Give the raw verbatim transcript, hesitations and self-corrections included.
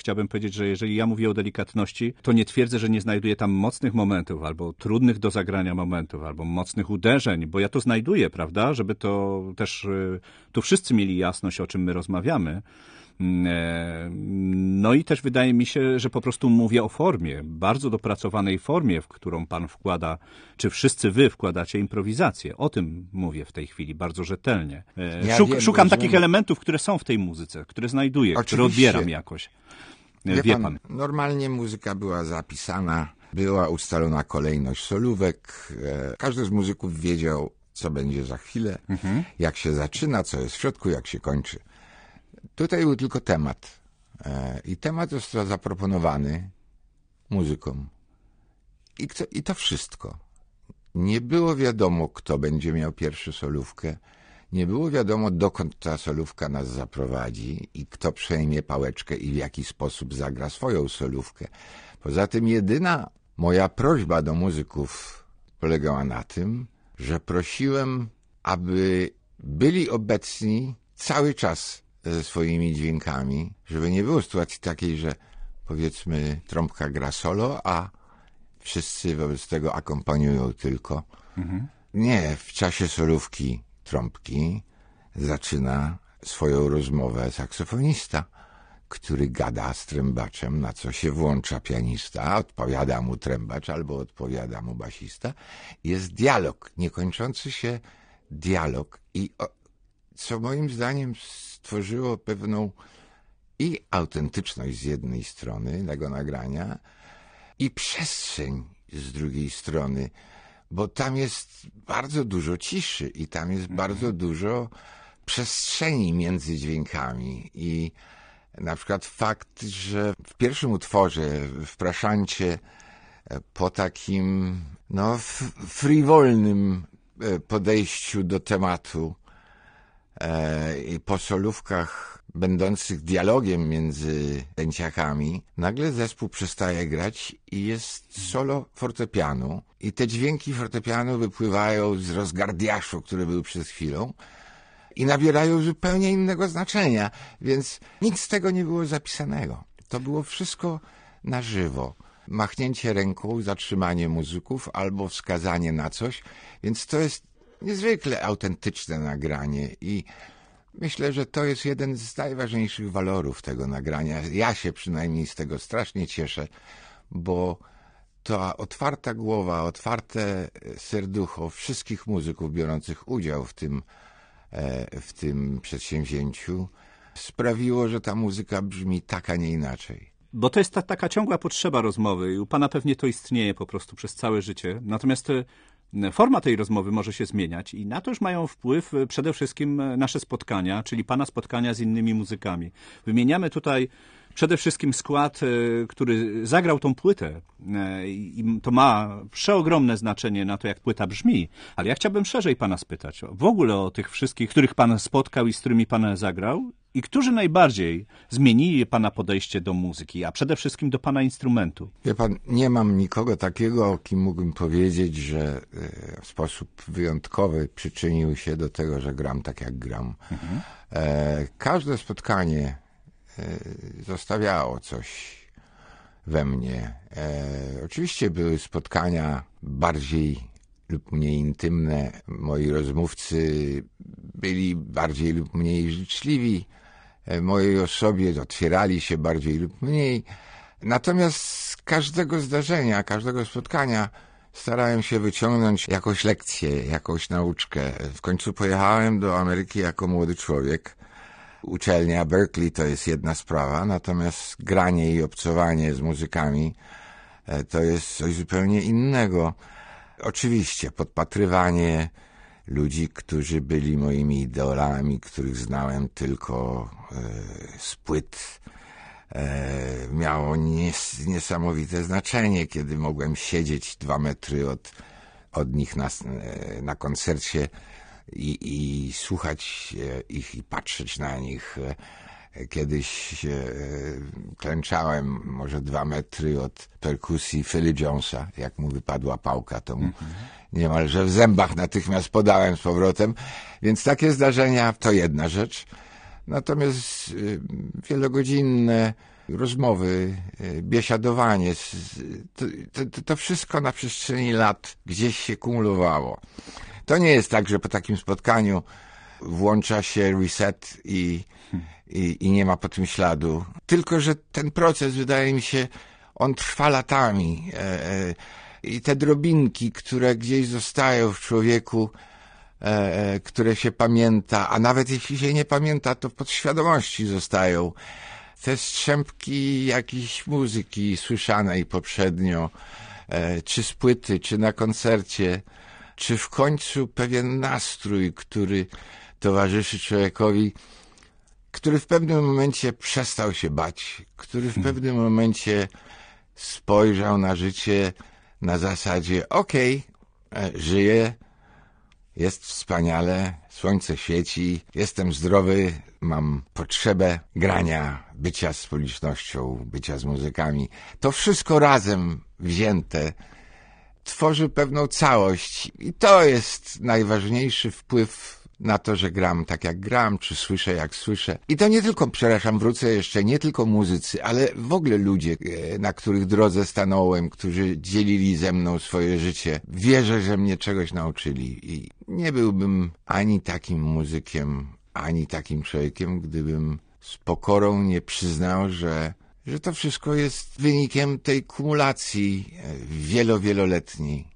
chciałbym powiedzieć, że jeżeli ja mówię o delikatności, to nie twierdzę, że nie znajduję tam mocnych momentów, albo trudnych do zagrania momentów, albo mocnych uderzeń, bo ja to znajduję, prawda, żeby to też tu wszyscy mieli jasność, o czym my rozmawiamy. No i też wydaje mi się, że po prostu mówię o formie, bardzo dopracowanej formie, w którą pan wkłada, czy wszyscy wy wkładacie improwizację. O tym mówię w tej chwili bardzo rzetelnie. Ja Szuk, wiem, szukam rozumiem. takich elementów, które są w tej muzyce, które znajduję, Oczywiście. które odbieram jakoś. Wie, Wie pan, pan. Normalnie muzyka była zapisana, była ustalona kolejność solówek. Każdy z muzyków wiedział, co będzie za chwilę, mhm. jak się zaczyna, co jest w środku, jak się kończy. Tutaj był tylko temat. I temat został zaproponowany muzykom. I, kto, I to wszystko. Nie było wiadomo, kto będzie miał pierwszą solówkę. Nie było wiadomo, dokąd ta solówka nas zaprowadzi i kto przejmie pałeczkę i w jaki sposób zagra swoją solówkę. Poza tym jedyna moja prośba do muzyków polegała na tym, że prosiłem, aby byli obecni cały czas ze swoimi dźwiękami, żeby nie było sytuacji takiej, że powiedzmy trąbka gra solo, a wszyscy wobec tego akompaniują tylko. Mhm. Nie, w czasie solówki trąbki zaczyna swoją rozmowę saksofonista, który gada z trębaczem, na co się włącza pianista, odpowiada mu trębacz albo odpowiada mu basista. Jest dialog, niekończący się dialog i o, co moim zdaniem stworzyło pewną i autentyczność z jednej strony tego nagrania i przestrzeń z drugiej strony, bo tam jest bardzo dużo ciszy i tam jest bardzo dużo przestrzeni między dźwiękami i na przykład fakt, że w pierwszym utworze, w Praszancie, po takim no frywolnym podejściu do tematu i po solówkach będących dialogiem między dęciakami, nagle zespół przestaje grać i jest solo fortepianu i te dźwięki fortepianu wypływają z rozgardiaszu, który był przed chwilą i nabierają zupełnie innego znaczenia, więc nic z tego nie było zapisanego. To było wszystko na żywo. Machnięcie ręką, zatrzymanie muzyków albo wskazanie na coś, więc to jest niezwykle autentyczne nagranie i myślę, że to jest jeden z najważniejszych walorów tego nagrania. Ja się przynajmniej z tego strasznie cieszę, bo ta otwarta głowa, otwarte serducho wszystkich muzyków biorących udział w tym, w tym przedsięwzięciu sprawiło, że ta muzyka brzmi tak, a nie inaczej. Bo to jest ta, taka ciągła potrzeba rozmowy i u pana pewnie to istnieje po prostu przez całe życie. Natomiast forma tej rozmowy może się zmieniać i na to już mają wpływ przede wszystkim nasze spotkania, czyli pana spotkania z innymi muzykami. Wymieniamy tutaj przede wszystkim skład, który zagrał tą płytę i to ma przeogromne znaczenie na to, jak płyta brzmi. Ale ja chciałbym szerzej pana spytać w ogóle o tych wszystkich, których pan spotkał i z którymi pan zagrał i którzy najbardziej zmienili pana podejście do muzyki, a przede wszystkim do pana instrumentu. Wie pan, nie mam nikogo takiego, o kim mógłbym powiedzieć, że w sposób wyjątkowy przyczynił się do tego, że gram tak, jak gram. Mhm. Każde spotkanie zostawiało coś we mnie. E, oczywiście były spotkania bardziej lub mniej intymne. Moi rozmówcy byli bardziej lub mniej życzliwi e, mojej osobie, otwierali się bardziej lub mniej. Natomiast z każdego zdarzenia, każdego spotkania starałem się wyciągnąć jakąś lekcję, jakąś nauczkę. W końcu pojechałem do Ameryki jako młody człowiek. Uczelnia Berkeley to jest jedna sprawa, natomiast granie i obcowanie z muzykami to jest coś zupełnie innego. Oczywiście podpatrywanie ludzi, którzy byli moimi idolami, których znałem tylko z płyt, miało nies- niesamowite znaczenie, kiedy mogłem siedzieć dwa metry od, od nich na, na koncercie I, i słuchać ich i patrzeć na nich. Kiedyś klęczałem może dwa metry od perkusji Philly Jonesa. Jak mu wypadła pałka, to mu niemalże w zębach natychmiast podałem z powrotem. Więc takie zdarzenia to jedna rzecz. Natomiast wielogodzinne rozmowy, biesiadowanie, to, to, to wszystko na przestrzeni lat gdzieś się kumulowało. To nie jest tak, że po takim spotkaniu włącza się reset i, i, i nie ma po tym śladu. Tylko że ten proces, wydaje mi się, on trwa latami. E, e, I te drobinki, które gdzieś zostają w człowieku, e, które się pamięta, a nawet jeśli się nie pamięta, to w podświadomości zostają. Te strzępki jakiejś muzyki słyszanej poprzednio, e, czy z płyty, czy na koncercie, czy w końcu pewien nastrój, który towarzyszy człowiekowi, który w pewnym momencie przestał się bać, który w pewnym momencie spojrzał na życie na zasadzie okej, okay, żyję, jest wspaniale, słońce świeci, jestem zdrowy, mam potrzebę grania, bycia z publicznością, bycia z muzykami. To wszystko razem wzięte tworzy pewną całość i to jest najważniejszy wpływ na to, że gram tak jak gram, czy słyszę jak słyszę. I to nie tylko, przepraszam, wrócę jeszcze, nie tylko muzycy, ale w ogóle ludzie, na których drodze stanąłem, którzy dzielili ze mną swoje życie. Wierzę, że mnie czegoś nauczyli i nie byłbym ani takim muzykiem, ani takim człowiekiem, gdybym z pokorą nie przyznał, że że to wszystko jest wynikiem tej kumulacji wielo, wieloletniej.